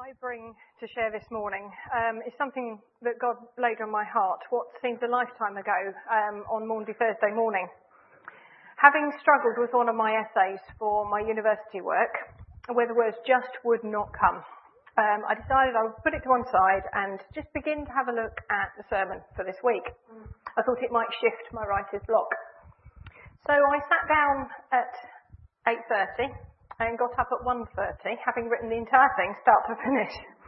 I bring to share this morning is something that God laid on my heart, what seems a lifetime ago, on Maundy Thursday morning. Having struggled with one of my essays for my university work, where the words just would not come, I decided I would put it to one side and just begin to have a look at the sermon for this week. I thought it might shift my writer's block. So I sat down at 8:30 and got up at 1:30, having written the entire thing, start to finish.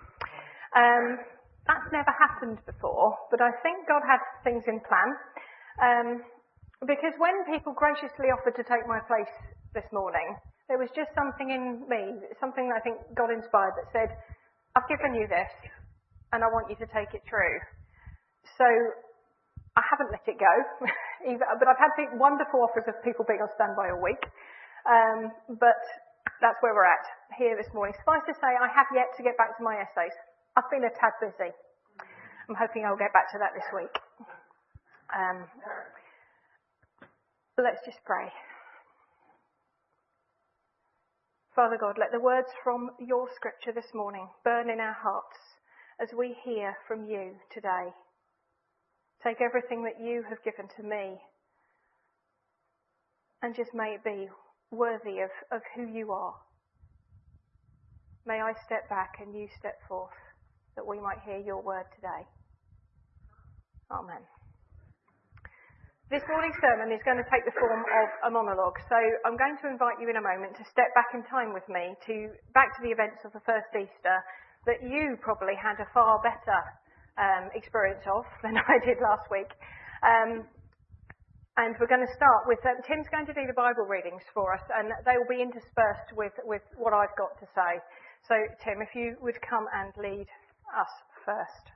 That's never happened before, but I think God had things in plan. Because when people graciously offered to take my place this morning, there was just something in me, something that I think God inspired that said, I've given you this, and I want you to take it through. So I haven't let it go, but I've had wonderful offers of people being on standby all week. But that's where we're at here this morning. Suffice to say, I have yet to get back to my essays. I've been a tad busy. I'm hoping I'll get back to that this week. Let's just pray. Father God, let the words from your scripture this morning burn in our hearts as we hear from you today. Take everything that you have given to me and just may it be worthy of who you are. May I step back and you step forth, that we might hear your word today. Amen. This morning's sermon is going to take the form of a monologue, so I'm going to invite you in a moment to step back in time with me, back to the events of the first Easter that you probably had a far better experience of than I did last week. And we're going to start with, Tim's going to do the Bible readings for us, and they will be interspersed with what I've got to say. So, Tim, if you would come and lead us first.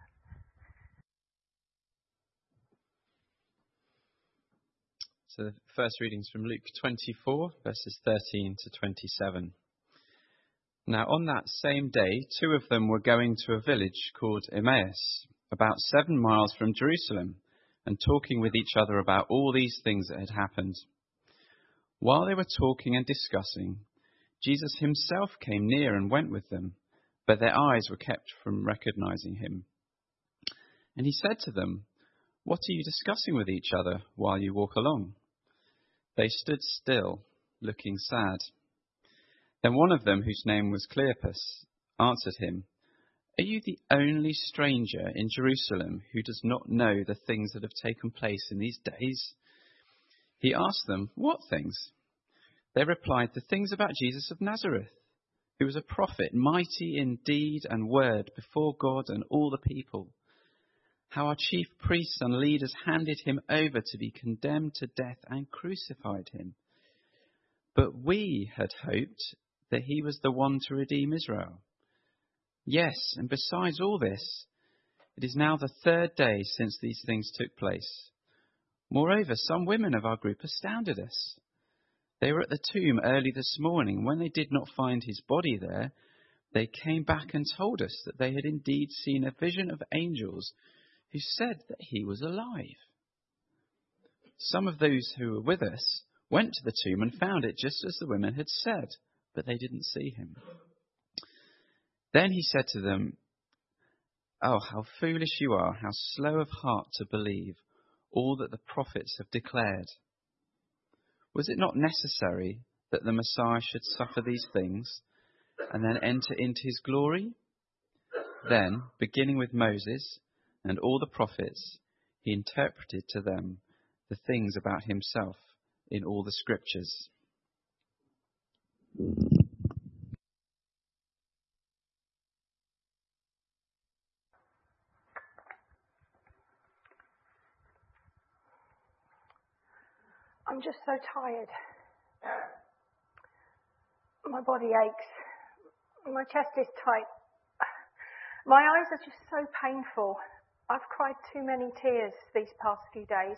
So the first reading is from Luke 24, verses 13 to 27. Now on that same day, two of them were going to a village called Emmaus, about 7 miles from Jerusalem, and talking with each other about all these things that had happened. While they were talking and discussing, Jesus himself came near and went with them, but their eyes were kept from recognizing him. And he said to them, "What are you discussing with each other while you walk along?" They stood still, looking sad. Then one of them, whose name was Cleopas, answered him, "Are you the only stranger in Jerusalem who does not know the things that have taken place in these days?" He asked them, "What things?" They replied, "The things about Jesus of Nazareth, who was a prophet, mighty in deed and word before God and all the people. How our chief priests and leaders handed him over to be condemned to death and crucified him. But we had hoped that he was the one to redeem Israel. Yes, and besides all this, it is now the 3rd day since these things took place. Moreover, some women of our group astounded us. They were at the tomb early this morning. When they did not find his body there, they came back and told us that they had indeed seen a vision of angels who said that he was alive. Some of those who were with us went to the tomb and found it just as the women had said, but they didn't see him." Then he said to them, "Oh, how foolish you are, how slow of heart to believe all that the prophets have declared. Was it not necessary that the Messiah should suffer these things and then enter into his glory?" Then, beginning with Moses and all the prophets, he interpreted to them the things about himself in all the scriptures. I'm just so tired. My body aches. My chest is tight. My eyes are just so painful. I've cried too many tears these past few days.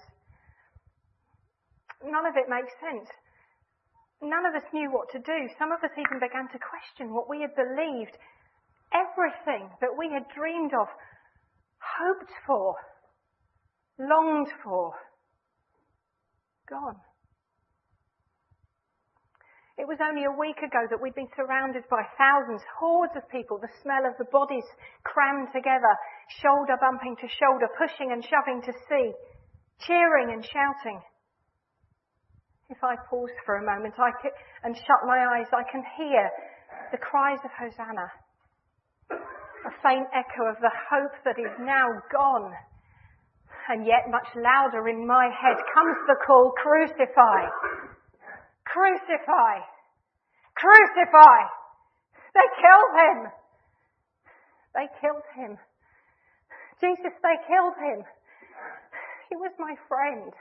None of it makes sense. None of us knew what to do. Some of us even began to question what we had believed. Everything that we had dreamed of, hoped for, longed for, gone. It was only a week ago that we'd been surrounded by thousands, hordes of people, the smell of the bodies crammed together, shoulder bumping to shoulder, pushing and shoving to see, cheering and shouting. If I pause for a moment and shut my eyes, I can hear the cries of Hosanna, a faint echo of the hope that is now gone. And yet much louder in my head comes the call, crucify! Crucify! Crucify! They killed him! They killed him. Jesus, they killed him. He was my friend.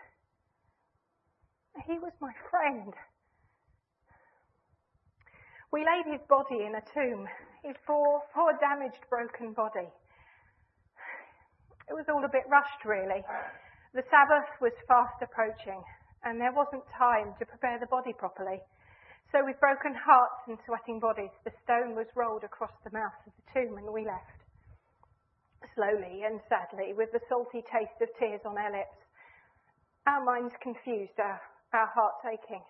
He was my friend. We laid his body in a tomb, his poor, damaged, broken body. It was all a bit rushed, really. The Sabbath was fast approaching, and there wasn't time to prepare the body properly. So with broken hearts and sweating bodies, the stone was rolled across the mouth of the tomb, and we left. Slowly and sadly, with the salty taste of tears on our lips, our minds confused, our hearts aching.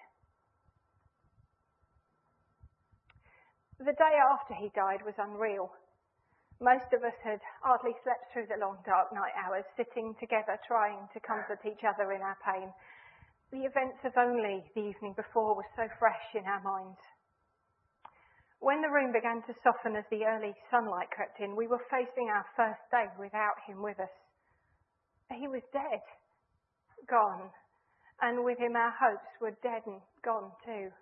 The day after he died was unreal. Most of us had hardly slept through the long dark night hours, sitting together trying to comfort each other in our pain. The events of only the evening before were so fresh in our minds. When the room began to soften as the early sunlight crept in, we were facing our first day without him with us. He was dead, gone, and with him our hopes were dead and gone too.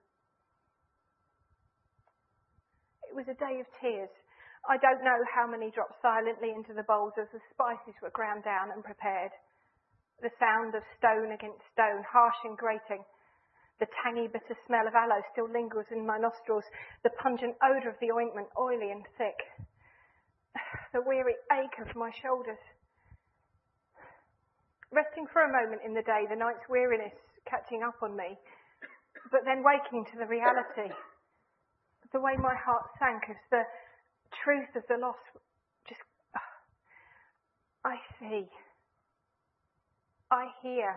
It was a day of tears. I don't know how many dropped silently into the bowls as the spices were ground down and prepared. The sound of stone against stone, harsh and grating. The tangy, bitter smell of aloe still lingers in my nostrils. The pungent odour of the ointment, oily and thick. The weary ache of my shoulders. Resting for a moment in the day, the night's weariness catching up on me, but then waking to the reality. The way my heart sank as the truth of the loss just... I see. I hear.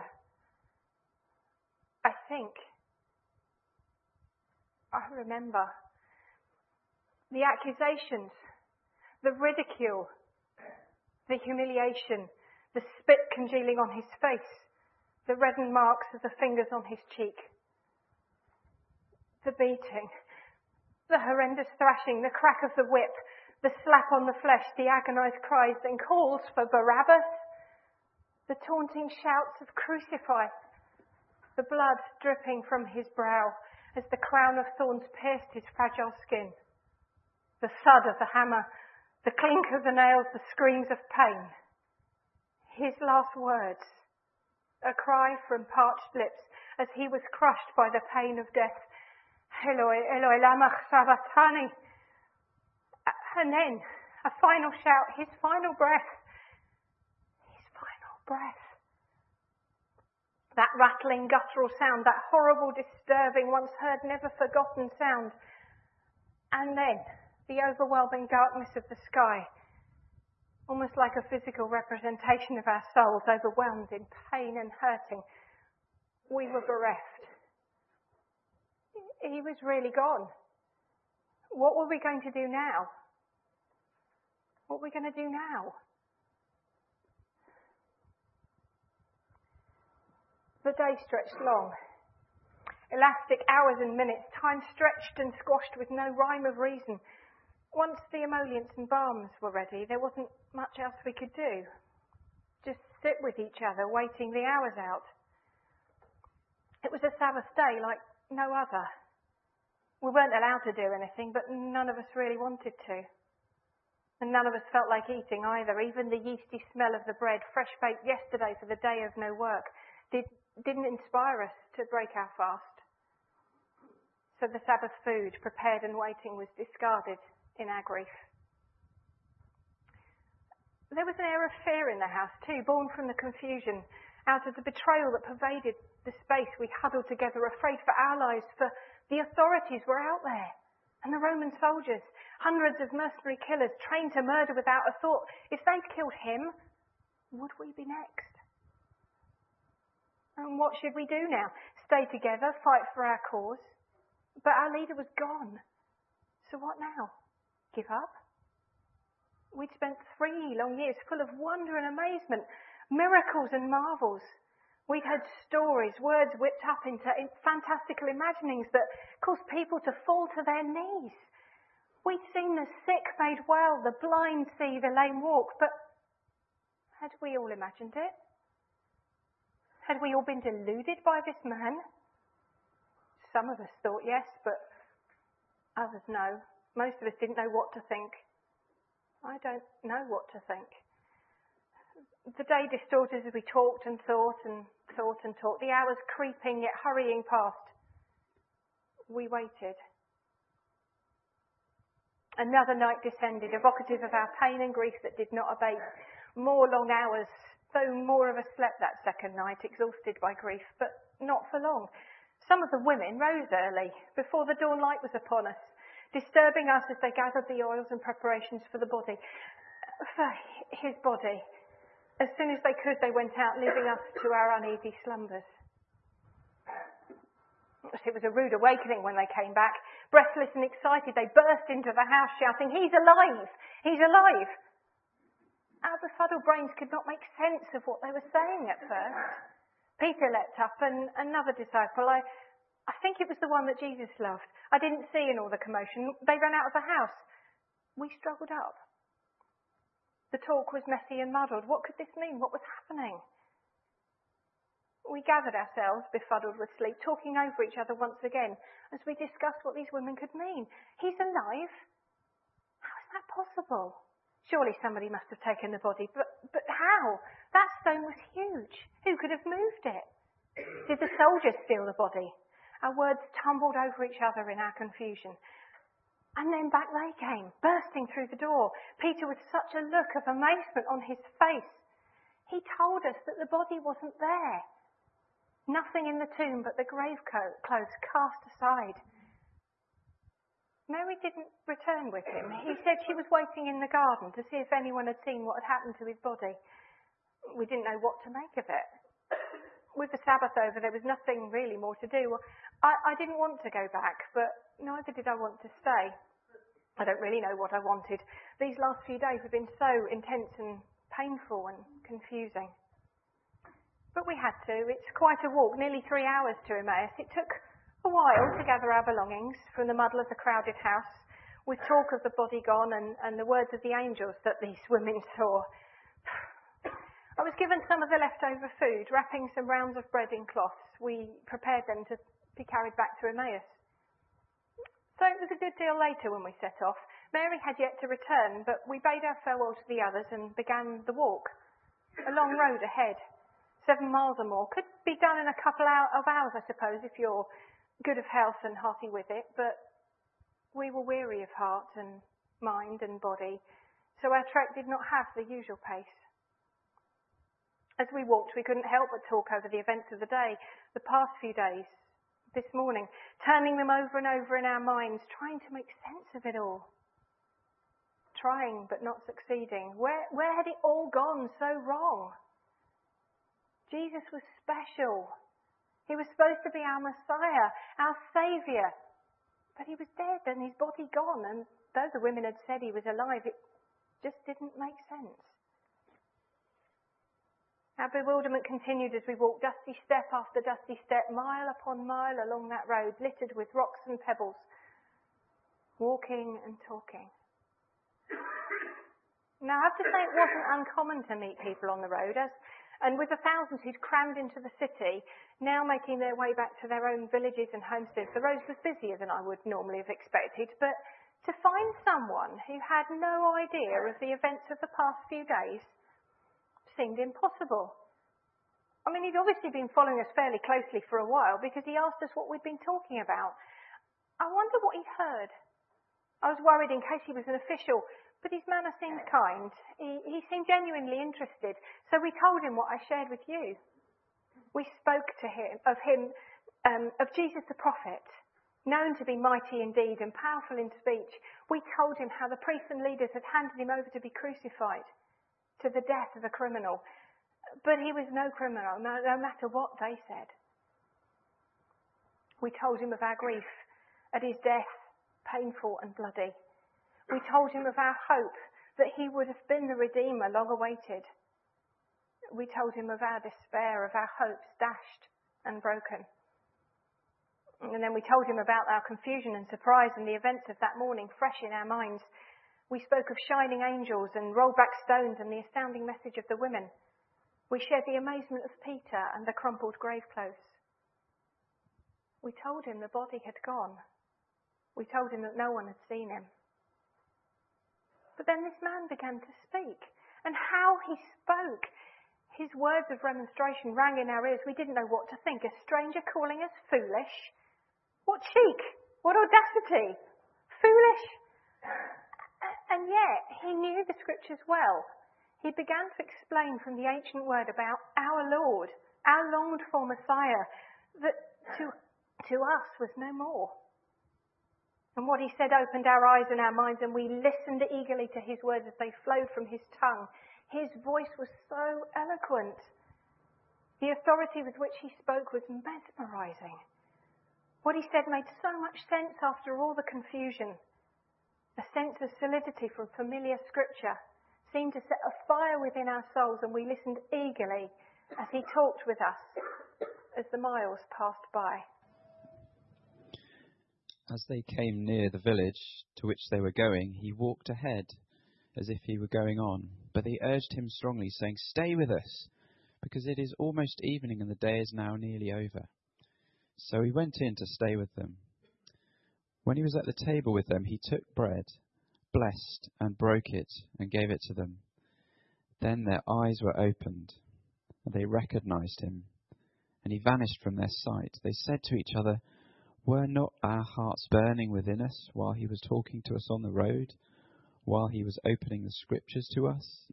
I think. I remember. The accusations, the ridicule, the humiliation, the spit congealing on his face, the reddened marks of the fingers on his cheek, the beating, the horrendous thrashing, the crack of the whip, the slap on the flesh, the agonised cries and calls for Barabbas, the taunting shouts of crucify, the blood dripping from his brow as the crown of thorns pierced his fragile skin, the thud of the hammer, the clink of the nails, the screams of pain. His last words, a cry from parched lips as he was crushed by the pain of death. Eloi, Eloi, lama sabachthani. And then a final shout, his final breath. His final breath. That rattling, guttural sound, that horrible, disturbing, once heard, never forgotten sound. And then the overwhelming darkness of the sky, almost like a physical representation of our souls, overwhelmed in pain and hurting. We were bereft. He was really gone. What were we going to do now? What were we going to do now? The day stretched long. Elastic hours and minutes, time stretched and squashed with no rhyme of reason. Once the emollients and balms were ready, there wasn't much else we could do. Just sit with each other, waiting the hours out. It was a Sabbath day like no other. We weren't allowed to do anything, but none of us really wanted to. And none of us felt like eating either. Even the yeasty smell of the bread, fresh baked yesterday for the day of no work, didn't inspire us to break our fast. So the Sabbath food, prepared and waiting, was discarded in our grief. There was an air of fear in the house too, born from the confusion, out of the betrayal that pervaded the space. We huddled together, afraid for our lives, for the authorities were out there, and the Roman soldiers, hundreds of mercenary killers trained to murder without a thought. If they'd killed him, would we be next? And what should we do now? Stay together, fight for our cause, But our leader was gone. So what now? Give up? We'd spent 3 long years full of wonder and amazement, miracles and marvels. We'd heard stories, words whipped up into fantastical imaginings that caused people to fall to their knees. We'd seen the sick made well, the blind see, the lame walk, but had we all imagined it? Had we all been deluded by this man? Some of us thought yes, but others no. Most of us didn't know what to think. I don't know what to think. The day distorted as we talked and thought and thought and talked, the hours creeping yet hurrying past. We waited. Another night descended, evocative of our pain and grief that did not abate. More long hours, though more of us slept that second night, exhausted by grief, but not for long. Some of the women rose early, before the dawn light was upon us, disturbing us as they gathered the oils and preparations for the body. For his body. As soon as they could, they went out, leaving us to our uneasy slumbers. It was a rude awakening when they came back. Breathless and excited, they burst into the house shouting, "He's alive! He's alive!" Our befuddled brains could not make sense of what they were saying at first. Peter leapt up, and another disciple, I think it was the one that Jesus loved. I didn't see in all the commotion. They ran out of the house. We struggled up. The talk was messy and muddled. What could this mean? What was happening? We gathered ourselves, befuddled with sleep, talking over each other once again as we discussed what these women could mean. He's alive? How is that possible? Surely somebody must have taken the body. But how? That stone was huge. Who could have moved it? Did the soldiers steal the body? Our words tumbled over each other in our confusion. And then back they came, bursting through the door. Peter with such a look of amazement on his face. He told us that the body wasn't there. Nothing in the tomb but the grave clothes cast aside. Mary didn't return with him. He said she was waiting in the garden to see if anyone had seen what had happened to his body. We didn't know what to make of it. With the Sabbath over, there was nothing really more to do. I didn't want to go back, but neither did I want to stay. I don't really know what I wanted. These last few days have been so intense and painful and confusing. But we had to. It's quite a walk, nearly 3 hours to Emmaus. It took a while to gather our belongings from the muddle of the crowded house, with talk of the body gone and the words of the angels that these women saw. I was given some of the leftover food, wrapping some rounds of bread in cloths. We prepared them to be carried back to Emmaus. So it was a good deal later when we set off. Mary had yet to return, but we bade our farewell to the others and began the walk. A long road ahead, 7 miles or more. Could be done in a couple of hours, I suppose, if you're good of health and hearty with it, but we were weary of heart and mind and body, so our trek did not have the usual pace. As we walked, we couldn't help but talk over the events of the day, the past few days, this morning, turning them over and over in our minds, trying to make sense of it all. Trying but not succeeding. Where had it all gone so wrong? Jesus was special. He was supposed to be our Messiah, our Saviour. But he was dead and his body gone, and though the women had said he was alive, it just didn't make sense. Our bewilderment continued as we walked dusty step after dusty step, mile upon mile along that road, littered with rocks and pebbles, walking and talking. Now, I have to say it wasn't uncommon to meet people on the road, and with the thousands who'd crammed into the city, now making their way back to their own villages and homesteads, the road was busier than I would normally have expected, but to find someone who had no idea of the events of the past few days seemed impossible. I mean, he'd obviously been following us fairly closely for a while because he asked us what we'd been talking about. I wonder what he'd heard. I was worried in case he was an official, but his manner seemed kind. He seemed genuinely interested, so we told him what I shared with you. We spoke to him of Jesus the prophet, known to be mighty in deed and powerful in speech. We told him how the priests and leaders had handed him over to be crucified, to the death of a criminal. But he was no criminal, no matter what they said. We told him of our grief at his death, painful and bloody. We told him of our hope that he would have been the Redeemer long awaited. We told him of our despair, of our hopes dashed and broken. And then we told him about our confusion and surprise and the events of that morning fresh in our minds. We spoke of shining angels and rolled back stones and the astounding message of the women. We shared the amazement of Peter and the crumpled grave clothes. We told him the body had gone. We told him that no one had seen him. But then this man began to speak. And how he spoke! His words of remonstration rang in our ears. We didn't know what to think. A stranger calling us foolish? What cheek! What audacity! Foolish! And yet, he knew the scriptures well. He began to explain from the ancient word about our Lord, our longed-for Messiah, that to us was no more. And what he said opened our eyes and our minds, and we listened eagerly to his words as they flowed from his tongue. His voice was so eloquent. The authority with which he spoke was mesmerising. What he said made so much sense after all the confusion. A sense of solidity from familiar scripture seemed to set a fire within our souls, and we listened eagerly as he talked with us as the miles passed by. As they came near the village to which they were going, he walked ahead as if he were going on. But they urged him strongly, saying, "Stay with us, because it is almost evening and the day is now nearly over." So he went in to stay with them. When he was at the table with them, he took bread, blessed and broke it, and gave it to them. Then their eyes were opened, and they recognized him, and he vanished from their sight. They said to each other, "Were not our hearts burning within us while he was talking to us on the road, while he was opening the scriptures to us?"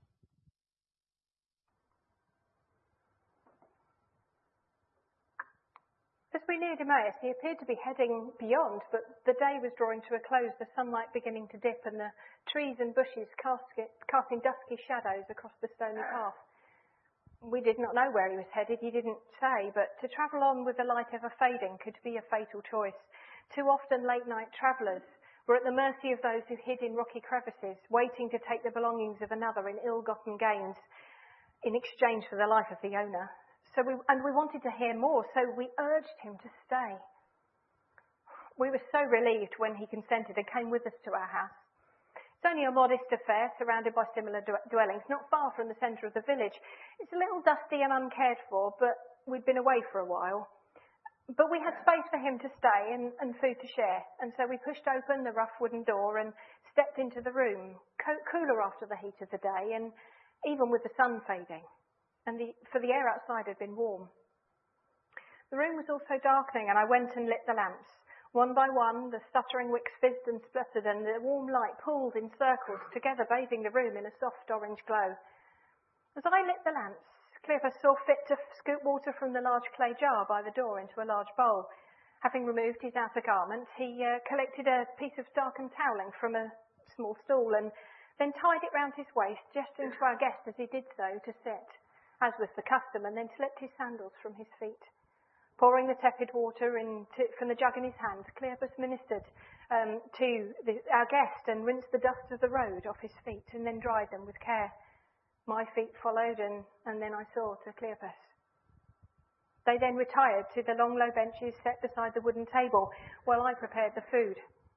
As we neared Emmaus, he appeared to be heading beyond, but the day was drawing to a close, the sunlight beginning to dip and the trees and bushes casting dusky shadows across the stony path. We did not know where he was headed, he didn't say, but to travel on with the light ever fading could be a fatal choice. Too often late-night travellers were at the mercy of those who hid in rocky crevices, waiting to take the belongings of another in ill-gotten gains in exchange for the life of the owner. We wanted to hear more, so we urged him to stay. We were so relieved when he consented and came with us to our house. It's only a modest affair, surrounded by similar dwellings, not far from the centre of the village. It's a little dusty and uncared for, but we'd been away for a while. But we had space for him to stay and food to share, and so we pushed open the rough wooden door and stepped into the room, cooler after the heat of the day, and even with the sun fading. For the air outside had been warm. The room was also darkening, and I went and lit the lamps. One by one, the stuttering wicks fizzed and spluttered, and the warm light pooled in circles, together bathing the room in a soft orange glow. As I lit the lamps, Cleopas saw fit to scoop water from the large clay jar by the door into a large bowl. Having removed his outer garment, he collected a piece of darkened toweling from a small stool and then tied it round his waist, gesturing to our guest as he did so to sit, as was the custom, and then slipped his sandals from his feet. Pouring the tepid water from the jug in his hand, Cleopas ministered to our guest and rinsed the dust of the road off his feet and then dried them with care. My feet followed, and then I saw to Cleopas. They then retired to the long low benches set beside the wooden table while I prepared the food.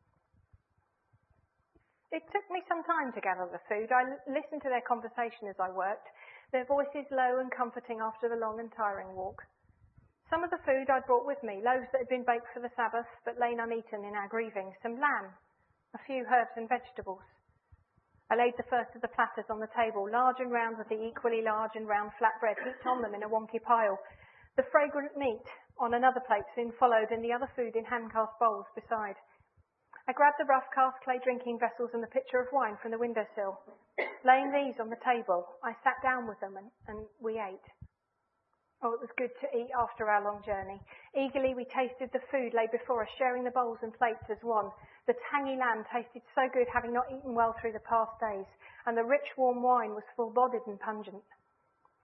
It took me some time to gather the food. I listened to their conversation as I worked, their voices low and comforting after the long and tiring walk. Some of the food I'd brought with me, loaves that had been baked for the Sabbath but lain uneaten in our grieving, some lamb, a few herbs and vegetables. I laid the first of the platters on the table, large and round with the equally large and round flatbread heaped on them in a wonky pile. The fragrant meat on another plate soon followed, and the other food in hand-cast bowls beside. I grabbed the rough cast clay drinking vessels and the pitcher of wine from the windowsill. Laying these on the table, I sat down with them and we ate. Oh, it was good to eat after our long journey. Eagerly we tasted the food laid before us, sharing the bowls and plates as one. The tangy lamb tasted so good, having not eaten well through the past days, and the rich warm wine was full-bodied and pungent.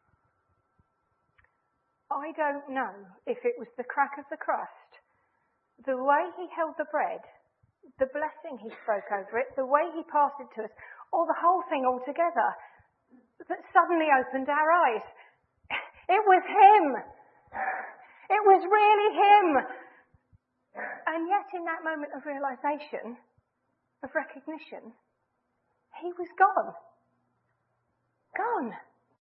I don't know if it was the crack of the crust, the way he held the bread, the blessing he spoke over it, the way he passed it to us, or the whole thing altogether, that suddenly opened our eyes. It was him. It was really him. And yet in that moment of realization, of recognition, he was gone. Gone.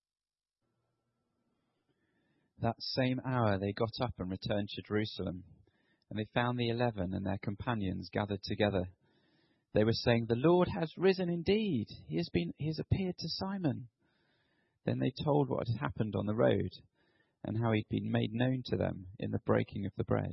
That same hour they got up and returned to Jerusalem, and they found the 11 and their companions gathered together. They were saying, "The Lord has risen indeed. He has appeared to Simon." Then they told what had happened on the road and how he'd been made known to them in the breaking of the bread.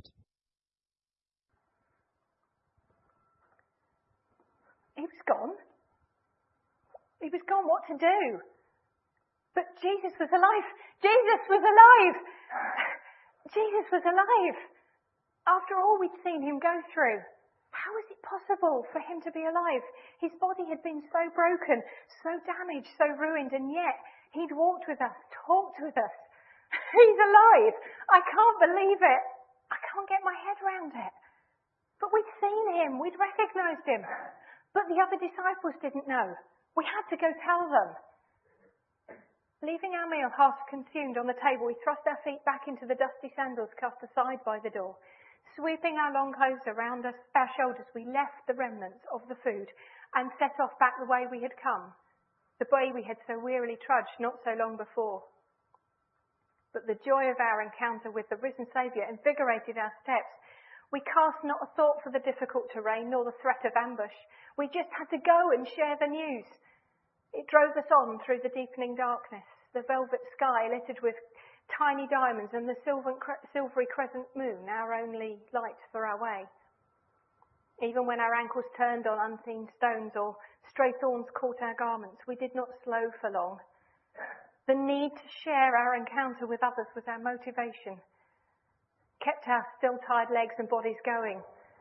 He was gone. He was gone. What to do? But Jesus was alive. Jesus was alive. Jesus was alive. After all we'd seen him go through, how was it possible for him to be alive? His body had been so broken, so damaged, so ruined, and yet he'd walked with us, talked with us. He's alive. I can't believe it. I can't get my head around it. But we'd seen him. We'd recognised him. But the other disciples didn't know. We had to go tell them. Leaving our meal half consumed on the table, we thrust our feet back into the dusty sandals cast aside by the door. Sweeping our long clothes around us, our shoulders, we left the remnants of the food and set off back the way we had come, the way we had so wearily trudged not so long before. But the joy of our encounter with the risen Saviour invigorated our steps. We cast not a thought for the difficult terrain nor the threat of ambush. We just had to go and share the news. It drove us on through the deepening darkness, the velvet sky littered with tiny diamonds and the silvery crescent moon, our only light for our way. Even when our ankles turned on unseen stones or stray thorns caught our garments, we did not slow for long. The need to share our encounter with others was our motivation, kept our still tired legs and bodies going.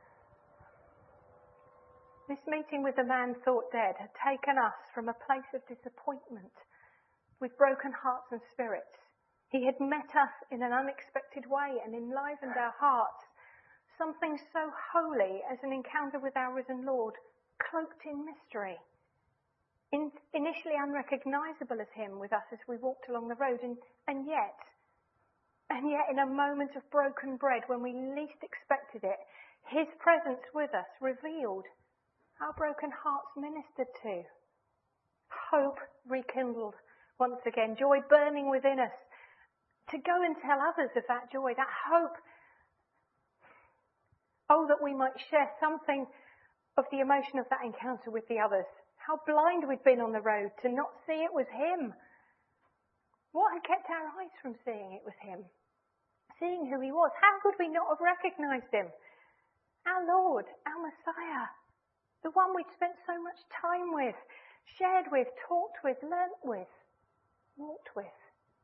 This meeting with the man thought dead had taken us from a place of disappointment with broken hearts and spirits. He had met us in an unexpected way and enlivened our hearts. Something so holy as an encounter with our risen Lord, cloaked in mystery. Initially unrecognisable as him with us as we walked along the road, and yet in a moment of broken bread when we least expected it, his presence with us revealed our broken hearts ministered to. Hope rekindled once again, joy burning within us. To go and tell others of that joy, that hope. Oh, that we might share something of the emotion of that encounter with the others. How blind we'd been on the road to not see it was him. What had kept our eyes from seeing it was him? Seeing who he was. How could we not have recognised him? Our Lord, our Messiah. The one we'd spent so much time with, shared with, talked with, learnt with, walked with.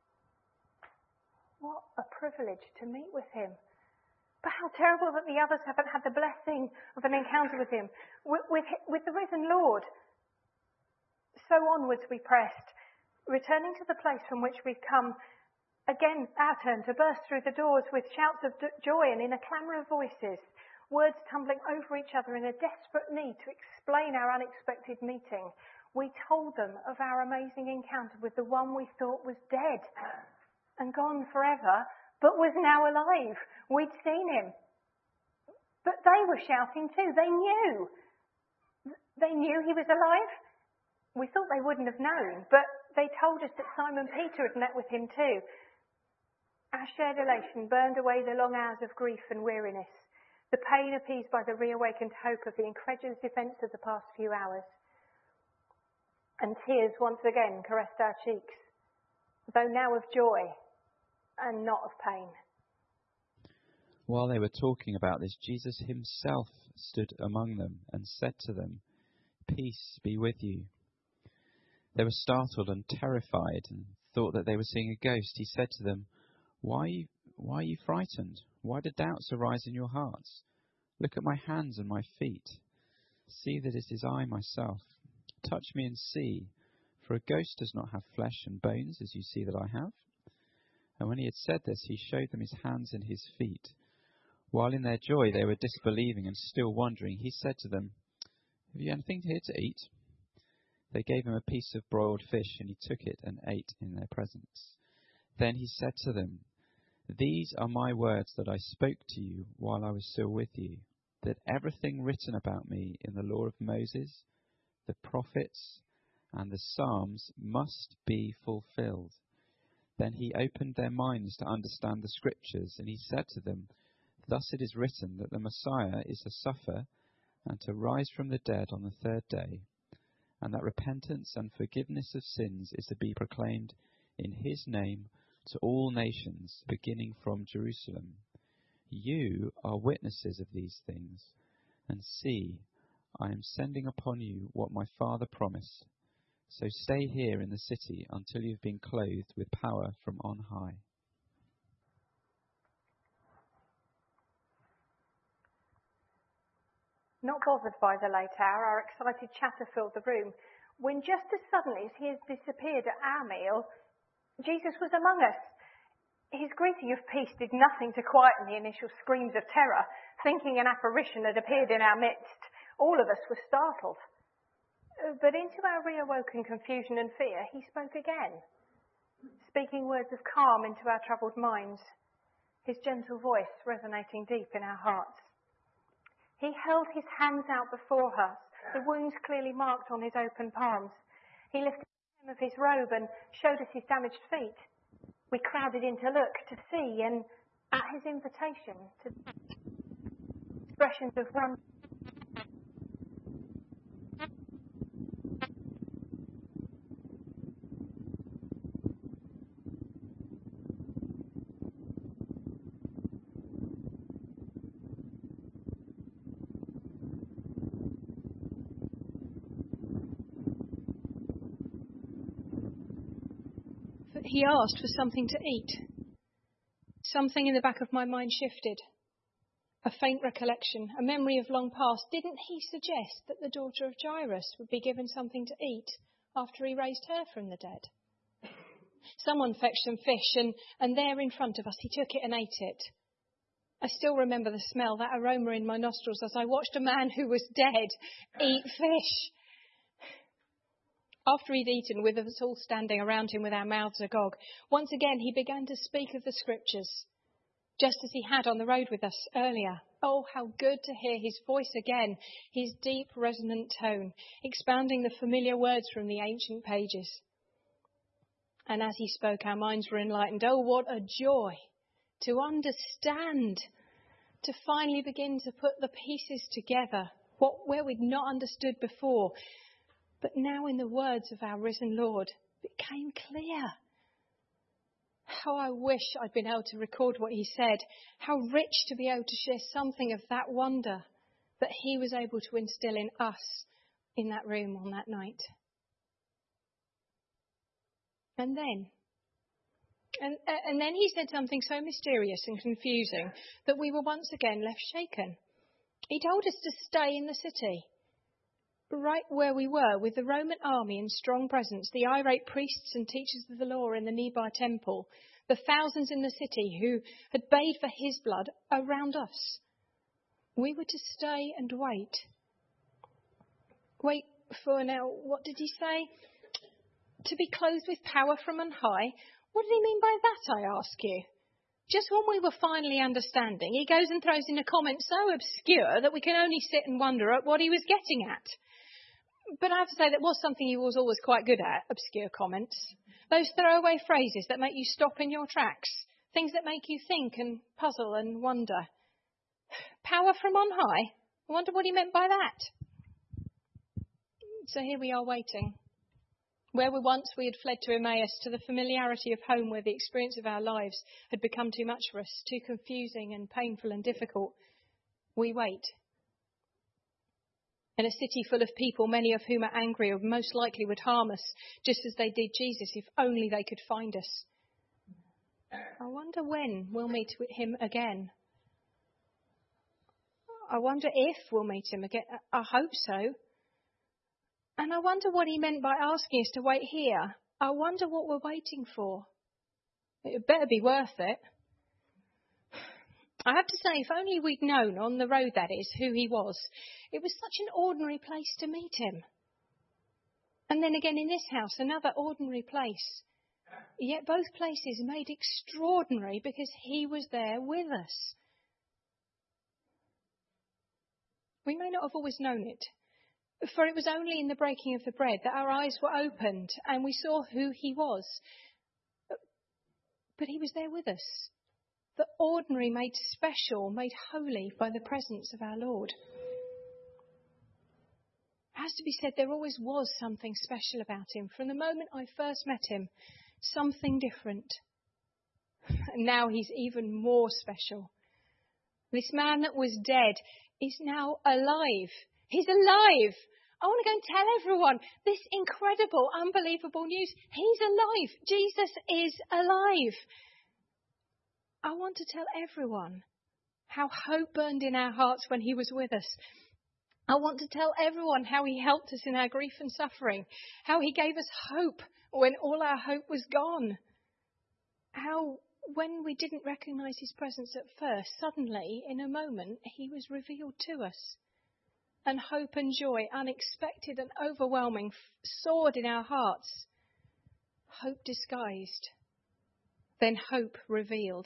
What a privilege to meet with him. But how terrible that the others haven't had the blessing of an encounter with him, with the risen Lord. So onwards we pressed, returning to the place from which we've come. Again, our turn to burst through the doors with shouts of joy and in a clamour of voices, words tumbling over each other in a desperate need to explain our unexpected meeting. We told them of our amazing encounter with the one we thought was dead and gone forever, but was now alive. We'd seen him. But they were shouting too. They knew. They knew he was alive. We thought they wouldn't have known, but they told us that Simon Peter had met with him too. Our shared elation burned away the long hours of grief and weariness, the pain appeased by the reawakened hope of the incredulous events of the past few hours. And tears once again caressed our cheeks, though now of joy and not of pain. While they were talking about this, Jesus himself stood among them and said to them, "Peace be with you." They were startled and terrified and thought that they were seeing a ghost. He said to them, Why are you frightened? Why do doubts arise in your hearts? Look at my hands and my feet. See that it is I myself. Touch me and see, for a ghost does not have flesh and bones as you see that I have. And when he had said this, he showed them his hands and his feet. While in their joy they were disbelieving and still wondering, he said to them, "Have you anything here to eat?" They gave him a piece of broiled fish, and he took it and ate in their presence. Then he said to them, "These are my words that I spoke to you while I was still with you, that everything written about me in the law of Moses, the prophets, and the Psalms must be fulfilled." Then he opened their minds to understand the Scriptures, and he said to them, "Thus it is written that the Messiah is to suffer and to rise from the dead on the third day, and that repentance and forgiveness of sins is to be proclaimed in his name to all nations, beginning from Jerusalem. You are witnesses of these things, and see, I am sending upon you what my Father promised. So stay here in the city until you have been clothed with power from on high." Not bothered by the late hour, our excited chatter filled the room, when just as suddenly as he had disappeared at our meal, Jesus was among us. His greeting of peace did nothing to quieten the initial screams of terror, thinking an apparition had appeared in our midst. All of us were startled. But into our reawoken confusion and fear, he spoke again, speaking words of calm into our troubled minds, his gentle voice resonating deep in our hearts. He held his hands out before us, the wounds clearly marked on his open palms. He lifted the hem of his robe and showed us his damaged feet. We crowded in to look, to see, and at his invitation, to expressions of wonder. He asked for something to eat. Something in the back of my mind shifted. A faint recollection, a memory of long past. Didn't he suggest that the daughter of Jairus would be given something to eat after he raised her from the dead? Someone fetched some fish, and there in front of us he took it and ate it. I still remember the smell, that aroma in my nostrils as I watched a man who was dead eat fish. After he'd eaten, with us all standing around him with our mouths agog, once again he began to speak of the Scriptures, just as he had on the road with us earlier. Oh, how good to hear his voice again, his deep, resonant tone, expounding the familiar words from the ancient pages. And as he spoke, our minds were enlightened. Oh, what a joy to understand, to finally begin to put the pieces together, where we'd not understood before. But now in the words of our risen Lord, it became clear. How I wish I'd been able to record what he said. How rich to be able to share something of that wonder that he was able to instill in us in that room on that night. And then he said something so mysterious and confusing that we were once again left shaken. He told us to stay in the city, right where we were, with the Roman army in strong presence, the irate priests and teachers of the law in the nearby temple, the thousands in the city who had bayed for his blood around us. We were to stay and wait. Wait for, now, what did he say? To be clothed with power from on high. What did he mean by that, I ask you? Just when we were finally understanding, he goes and throws in a comment so obscure that we can only sit and wonder at what he was getting at. But I have to say that was something he was always quite good at, obscure comments. Those throwaway phrases that make you stop in your tracks. Things that make you think and puzzle and wonder. Power from on high? I wonder what he meant by that. So here we are waiting. Where once we had fled to Emmaus, to the familiarity of home, where the experience of our lives had become too much for us, too confusing and painful and difficult, we wait. In a city full of people, many of whom are angry or most likely would harm us, just as they did Jesus, if only they could find us. I wonder when we'll meet him again. I wonder if we'll meet him again. I hope so. And I wonder what he meant by asking us to wait here. I wonder what we're waiting for. It better be worth it. I have to say, if only we'd known, on the road that is, who he was. It was such an ordinary place to meet him. And then again in this house, another ordinary place. Yet both places made extraordinary because he was there with us. We may not have always known it, for it was only in the breaking of the bread that our eyes were opened and we saw who he was. But he was there with us. The ordinary made special, made holy by the presence of our Lord. It has to be said, there always was something special about him. From the moment I first met him, something different. And now he's even more special. This man that was dead is now alive. He's alive. I want to go and tell everyone this incredible, unbelievable news. He's alive. Jesus is alive. I want to tell everyone how hope burned in our hearts when he was with us. I want to tell everyone how he helped us in our grief and suffering, how he gave us hope when all our hope was gone, how when we didn't recognise his presence at first, suddenly, in a moment, he was revealed to us. And hope and joy, unexpected and overwhelming, soared in our hearts. Hope disguised, then hope revealed.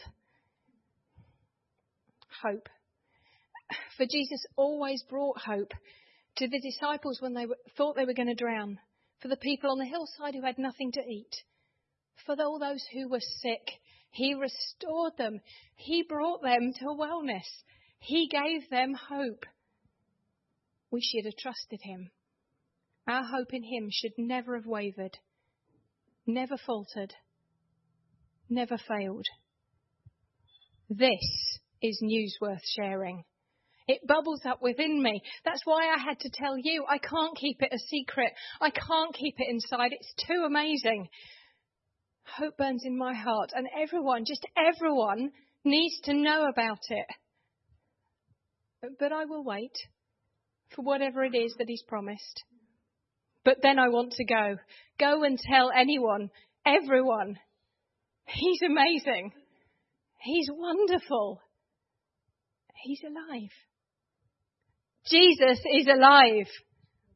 Hope. For Jesus always brought hope to the disciples when they thought they were going to drown, for the people on the hillside who had nothing to eat, for all those who were sick. He restored them. He brought them to wellness. He gave them hope. We should have trusted him. Our hope in him should never have wavered, never faltered, never failed. This is news worth sharing. It bubbles up within me. That's why I had to tell you. I can't keep it a secret. I can't keep it inside. It's too amazing. Hope burns in my heart, and everyone, just everyone, needs to know about it. But I will wait for whatever it is that he's promised. But then I want to go. Go and tell anyone, everyone. He's amazing. He's wonderful. He's alive. Jesus is alive.